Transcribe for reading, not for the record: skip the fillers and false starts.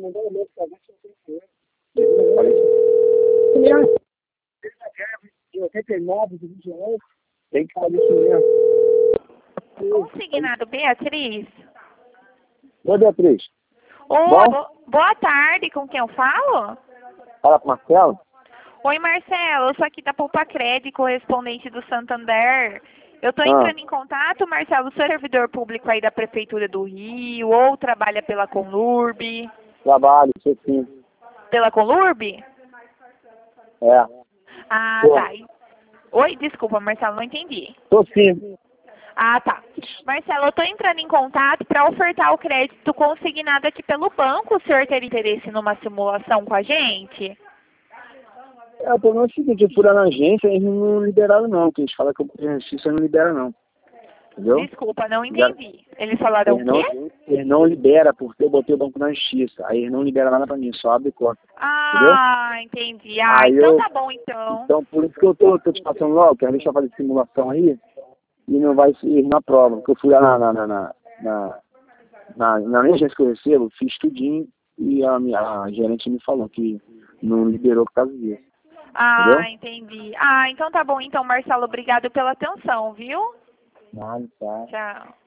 mandando e-mail pra ver se eu tenho dinheiro. De 89, de 29, tem que fazer isso mesmo. Consignado Beatriz. Oi, Beatriz. Boa tarde, com quem eu falo? Fala com o Marcelo. Oi, Marcelo, eu sou aqui da Poupa Crédito, correspondente do Santander. Eu estou entrando em contato, Marcelo, sou servidor público aí da Prefeitura do Rio, ou trabalha pela Conlurb? Trabalho, sei sim. Pela Conlurb? É. Ah, Tô. tá. Oi, desculpa, Marcelo, não entendi. Tô sim. Ah, tá. Marcelo, eu estou entrando em contato para ofertar o crédito consignado aqui pelo banco. O senhor teria interesse numa simulação com a gente? O problema é o seguinte, eu fui lá na agência, eles não liberaram não, porque eles falam que a justiça não libera não. Entendeu? Desculpa, não entendi. Eles falaram o quê? Eles não liberam, porque eu botei o banco na justiça. Aí eles não liberam nada pra mim, só abre conta. Ah, Entendeu? entendi. Ah, Aí então tá bom, então. Então, por isso que eu tô te passando logo, quero deixar fazer simulação aí, e não vai ser na prova, porque eu fui lá na minha agência que eu recebo, fiz tudinho, e a gerente me falou que não liberou por causa disso. Ah, Entendeu? entendi. Ah, então tá bom, então, Marcelo, obrigado pela atenção, viu? Nada, tá. Tchau.